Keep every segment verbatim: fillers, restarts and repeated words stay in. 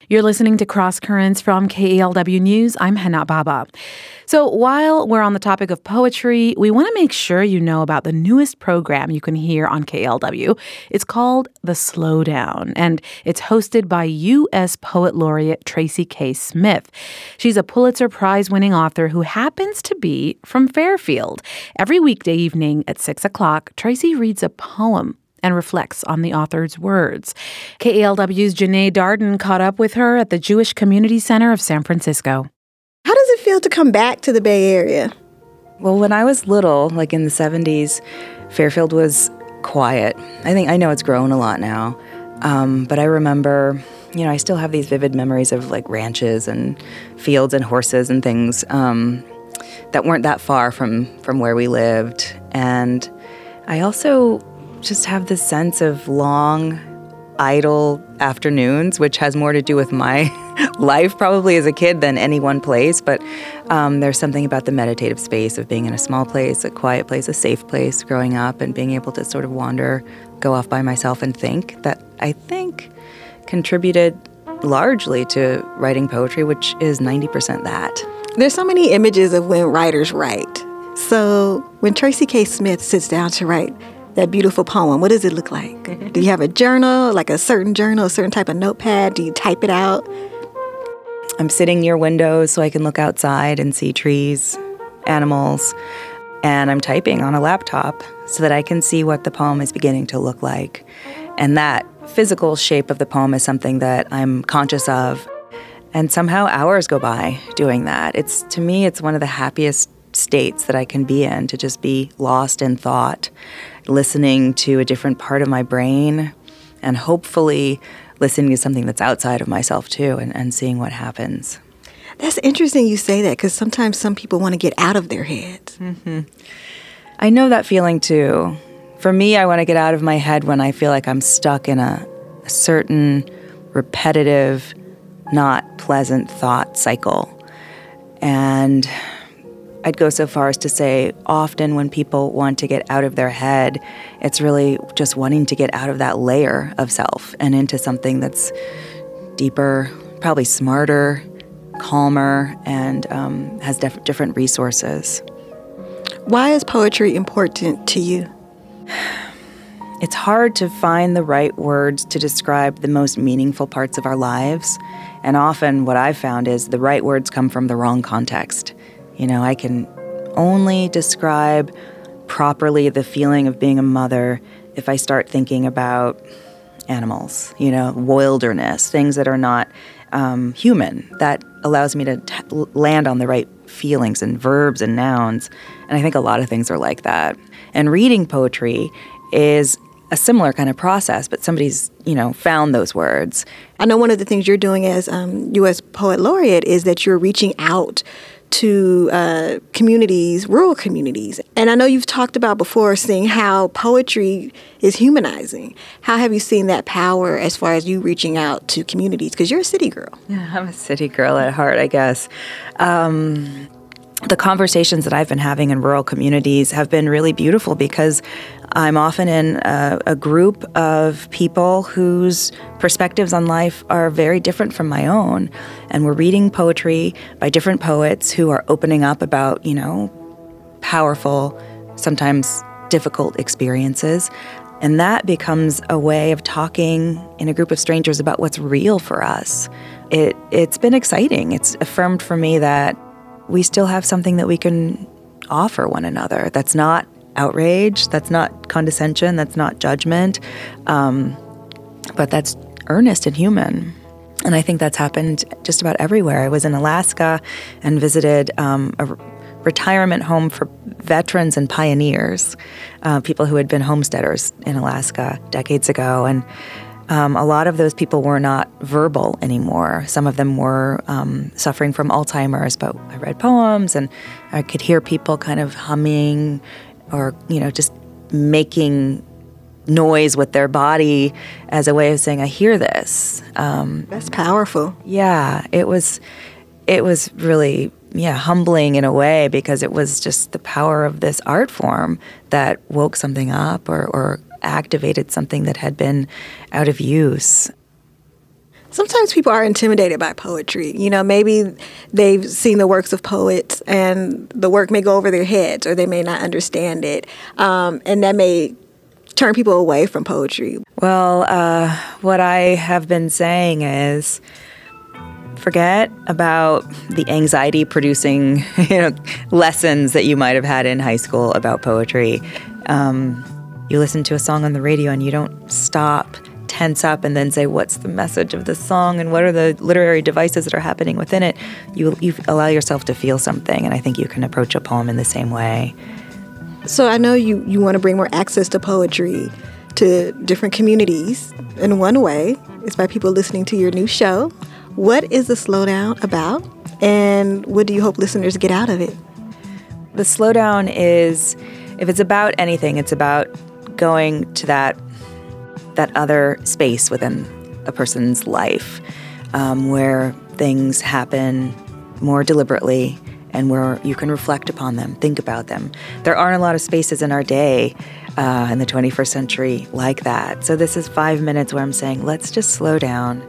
You're listening to Cross Currents from K E L W News. I'm Hana Baba. So while we're on the topic of poetry, we want to make sure you know about the newest program you can hear on K E L W. It's called The Slowdown, and it's hosted by U S Poet Laureate Tracy K. Smith. She's a Pulitzer Prize-winning author who happens to be from Fairfield. Every weekday evening at six o'clock, Tracy reads a poem and reflects on the author's words. K E L W's Janae Darden caught up with her at the Jewish Community Center of San Francisco. How does it feel to come back to the Bay Area? Well, when I was little, like in the seventies, Fairfield was quiet. I think I know it's grown a lot now, um, but I remember, you know, I still have these vivid memories of like ranches and fields and horses and things um, that weren't that far from, from where we lived. And I also just have this sense of long, idle afternoons, which has more to do with my life probably as a kid than any one place. But um, there's something about the meditative space of being in a small place, a quiet place, a safe place growing up, and being able to sort of wander, go off by myself and think that I think contributed largely to writing poetry, which is ninety percent that. There's so many images of when writers write. So when Tracy K. Smith sits down to write that beautiful poem, what does it look like? Do you have a journal, like a certain journal, a certain type of notepad? Do you type it out? I'm sitting near windows so I can look outside and see trees, animals, and I'm typing on a laptop so that I can see what the poem is beginning to look like. And that physical shape of the poem is something that I'm conscious of. And somehow hours go by doing that. It's, to me, it's one of the happiest states that I can be in, to just be lost in thought, listening to a different part of my brain, and hopefully listening to something that's outside of myself too, and, and seeing what happens. That's interesting you say that, because sometimes some people want to get out of their heads. Mm-hmm. I know that feeling too. For me, I want to get out of my head when I feel like I'm stuck in a, a certain repetitive, not pleasant thought cycle. And I'd go so far as to say often when people want to get out of their head, it's really just wanting to get out of that layer of self and into something that's deeper, probably smarter, calmer, and um, has def- different resources. Why is poetry important to you? It's hard to find the right words to describe the most meaningful parts of our lives. And often what I've found is the right words come from the wrong context. You know, I can only describe properly the feeling of being a mother if I start thinking about animals, you know, wilderness, things that are not um, human. That allows me to t- land on the right feelings and verbs and nouns. And I think a lot of things are like that. And reading poetry is a similar kind of process, but somebody's, you know, found those words. I know one of the things you're doing as um, U S Poet Laureate is that you're reaching out to uh, communities, rural communities. And I know you've talked about before seeing how poetry is humanizing. How have you seen that power as far as you reaching out to communities? Because you're a city girl. Yeah, I'm a city girl at heart, I guess. Um, the conversations that I've been having in rural communities have been really beautiful because I'm often in a, a group of people whose perspectives on life are very different from my own. And we're reading poetry by different poets who are opening up about, you know, powerful, sometimes difficult experiences. And that becomes a way of talking in a group of strangers about what's real for us. It, it's been exciting. It's affirmed for me that we still have something that we can offer one another that's not outrage, that's not condescension, that's not judgment, um, but that's earnest and human. And I think that's happened just about everywhere. I was in Alaska and visited um, a retirement home for veterans and pioneers, uh, people who had been homesteaders in Alaska decades ago. And um, a lot of those people were not verbal anymore. Some of them were um, suffering from Alzheimer's, but I read poems and I could hear people kind of humming or, you know, just making noise with their body as a way of saying, I hear this. Um, That's powerful. Yeah, it was, it was really, yeah, humbling in a way because it was just the power of this art form that woke something up or, or activated something that had been out of use. Sometimes people are intimidated by poetry. You know, maybe they've seen the works of poets and the work may go over their heads or they may not understand it. Um, and that may turn people away from poetry. Well, uh, what I have been saying is forget about the anxiety-producing you know, lessons that you might have had in high school about poetry. Um, you listen to a song on the radio and you don't stop, tense up, and then say, what's the message of the song and what are the literary devices that are happening within it? You, you allow yourself to feel something, and I think you can approach a poem in the same way. So I know you, you want to bring more access to poetry to different communities. And one way is by people listening to your new show. What is the Slowdown about, and what do you hope listeners get out of it? The Slowdown is, if it's about anything, it's about going to that that other space within a person's life um, where things happen more deliberately and where you can reflect upon them, think about them. There aren't a lot of spaces in our day uh, in the twenty-first century like that. So this is five minutes where I'm saying, let's just slow down.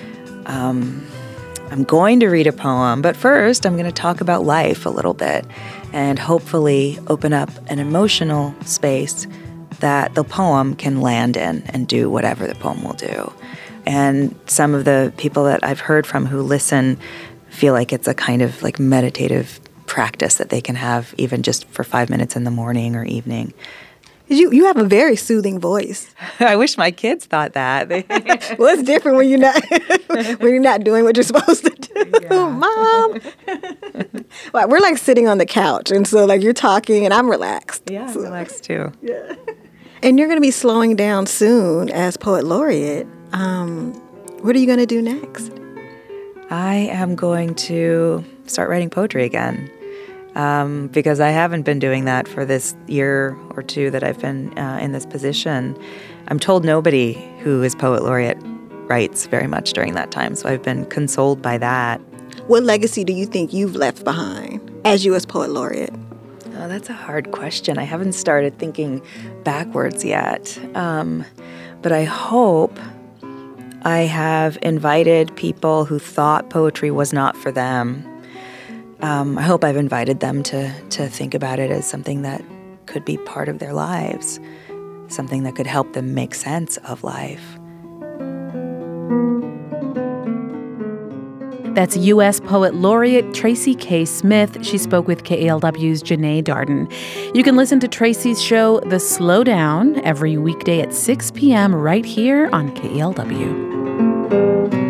Um, I'm going to read a poem, but first I'm going to talk about life a little bit and hopefully open up an emotional space that the poem can land in and do whatever the poem will do. And some of the people that I've heard from who listen feel like it's a kind of like meditative practice that they can have even just for five minutes in the morning or evening. You you have a very soothing voice. I wish my kids thought that. Well, it's different when you're not when you're not doing what you're supposed to do, yeah. Mom. Well, we're like sitting on the couch, and so like you're talking, and I'm relaxed. Yeah, so. I'm relaxed too. Yeah. And you're going to be slowing down soon as Poet Laureate. Um, what are you going to do next? I am going to start writing poetry again. Um, because I haven't been doing that for this year or two that I've been uh, in this position. I'm told nobody who is Poet Laureate writes very much during that time, so I've been consoled by that. What legacy do you think you've left behind as U S Poet Laureate? Oh, that's a hard question. I haven't started thinking backwards yet. Um, but I hope I have invited people who thought poetry was not for them. Um, I hope I've invited them to to think about it as something that could be part of their lives, something that could help them make sense of life. That's U S Poet Laureate Tracy K. Smith. She spoke with K A L W's Janae Darden. You can listen to Tracy's show, The Slowdown, every weekday at six p.m. right here on K A L W.